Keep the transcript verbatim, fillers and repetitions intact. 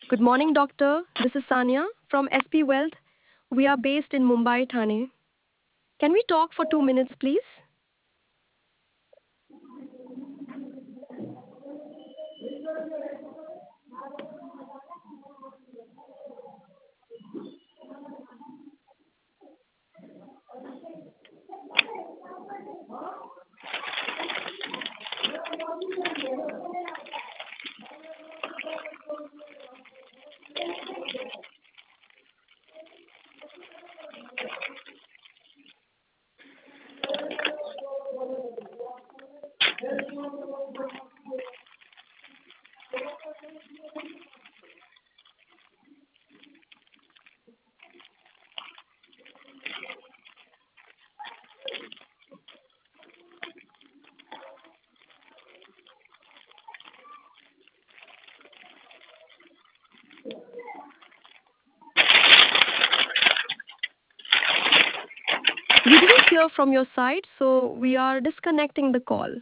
Good morning, doctor. This is Sanya from S P Wealth. We are based in Mumbai, Thane. Can we talk for two minutes, please? We didn't hear from your side, so we are disconnecting the call.